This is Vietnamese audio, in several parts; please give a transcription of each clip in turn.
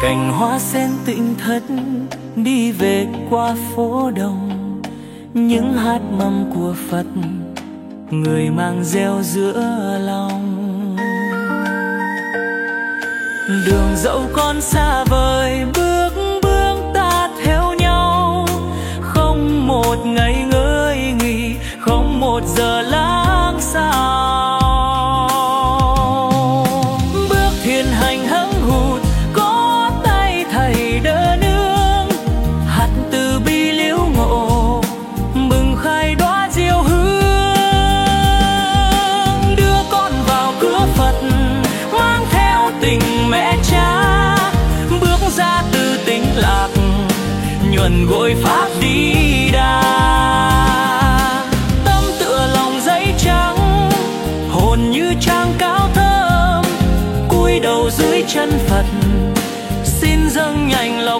Cành hoa sen tĩnh thất đi về qua phố đồng, những hạt mầm của Phật người mang gieo giữa lòng. Đường dẫu còn xa vời, bước bước ta theo nhau, không một ngày ngơi nghỉ, không một giờ lắng sao. Bước thiền hành hững hụt, có tay thầy đỡ nương, hạt từ bi liễu ngộ mừng khai đóa diêu hương. Đưa con vào cửa Phật mang theo tình mẹ cha, bước ra từ tĩnh lạc nhuần gội pháp đi đà. Tâm tựa lòng giấy trắng, hồn như trang cao thơm, cúi đầu dưới chân Phật xin dâng nhành lộc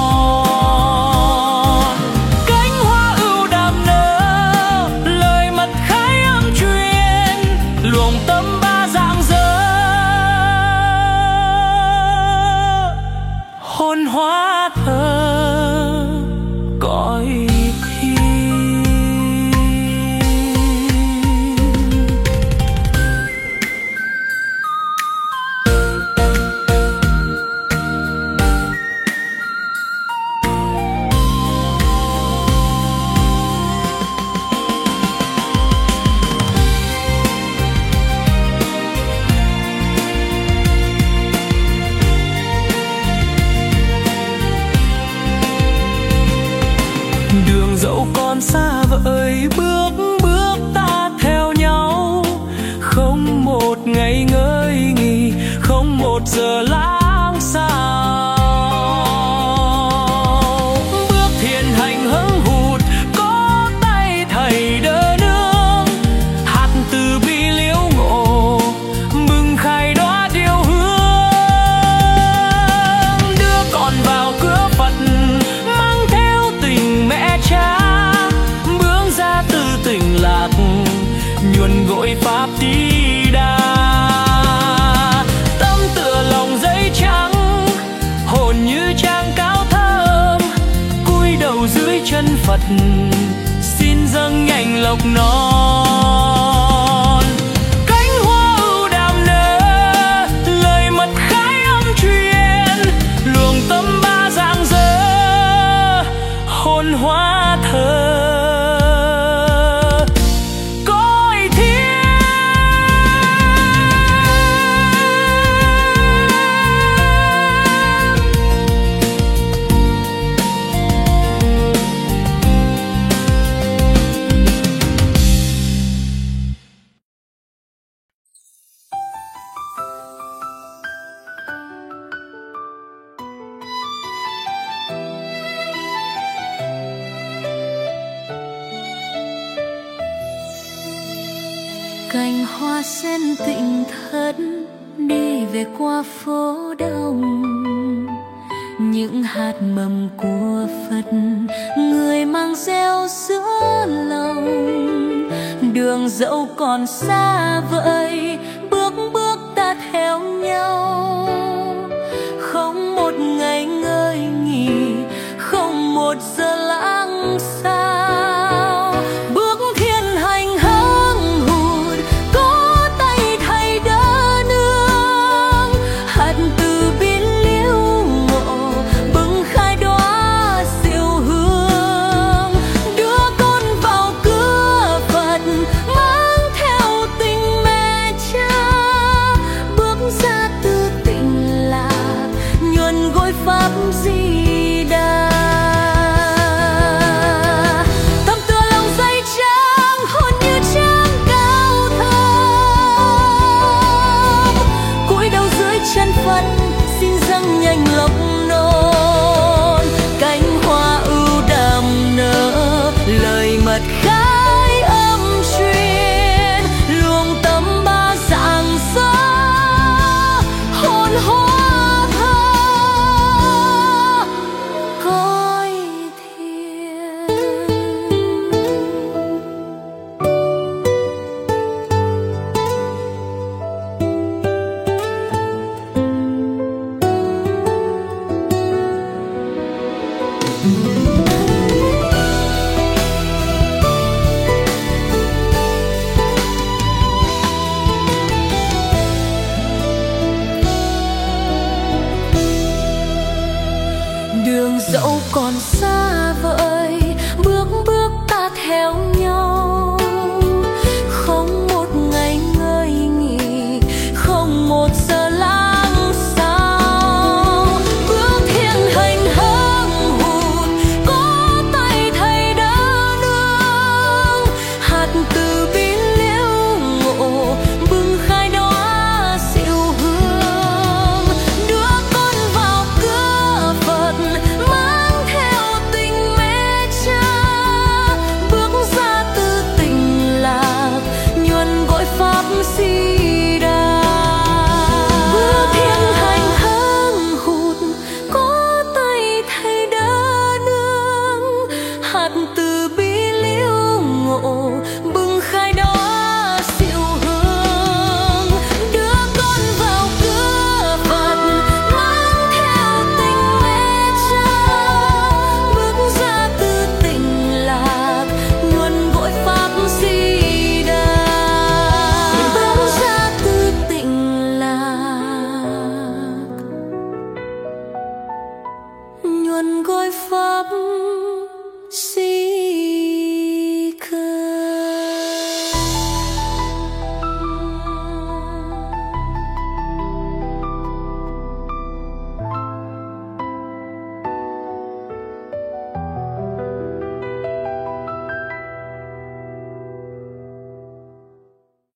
non. Cánh hoa ưu đàm nở, lời mật khai âm truyền, luồng tâm ba rạng rỡ, hồn hóa thơ cõi thiên. Đường dẫu còn xa vời, bước bước ta theo nhau, không một ngày ngơi nghỉ, không một giờ lãng sao. Bước thiền hành hững hụt, có tay thầy đỡ nương, hạt từ bi liễu ngộ mừng khai đóa diêu hương. Đưa con vào cửa Phật mang theo tình mẹ cha, bước ra từ tĩnh lạc nhuần gội pháp đi đà. Tâm tựa lòng giấy trắng, hồn như trang cao thơm, cúi đầu dưới chân Phật xin dâng nhành lộc non. Cánh hoa ưu đàm nở, lời mật khai âm truyền, luồng tâm ba rạng rỡ, hồn hóa thơ cõi thiên. Cành hoa sen tĩnh thất đi về qua phố đông, những hạt mầm của Phật người mang gieo giữa lòng. Đường dẫu còn xa vời, bước bước ta theo nhau,